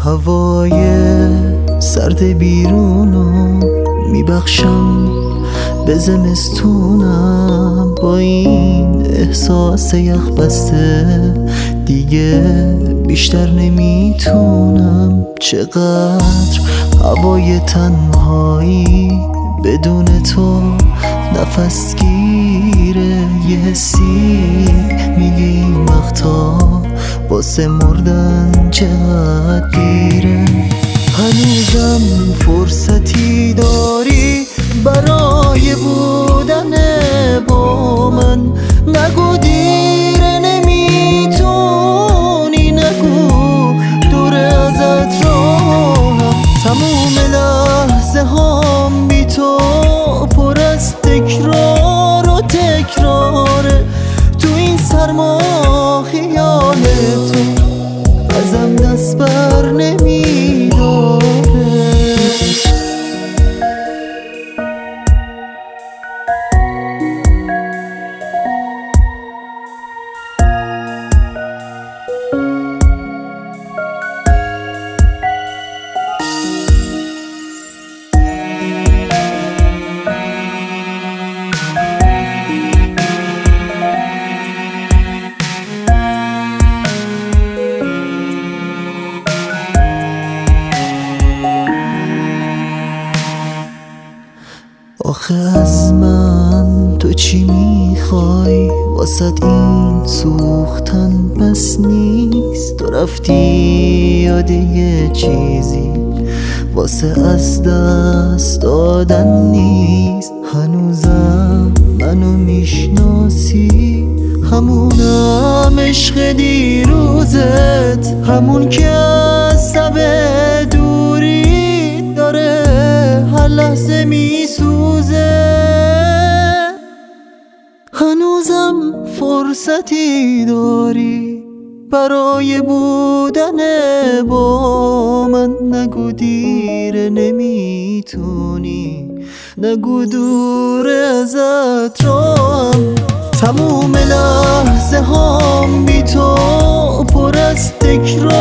هوای سرد بیرونو میبخشم به زمستونم، با این احساس یخ بسته دیگه بیشتر نمیتونم. چقدر هوای تنهایی بدون تو نفس گیره، یه حسی میگه این وقتا واسه مردن چقدر دیره. هنوزم فرصتی داری برای بودن با من، نگو دیره نمیتونی، نگو دور ازت راهم. تموم لحظه هام بی تو پر از تکرار و تکراره، تو این سرما خیال تو ازم دست بر نمیداره. آخه از من تو چی میخوای؟ واسد این سوختن بس نیست، تو رفتی یاد یه چیزی واسه از دست دادن نیست. هنوزم منو میشناسی، همونم عشق دیروزت، همون که از سب دوری داره هر لحظه میسوزه. هنوزم فرصتی داری برای بودن با من، نگو دیره نمیتونی، نگو دور ازت راهم. تموم لحظه هام بی تو پر از تکرار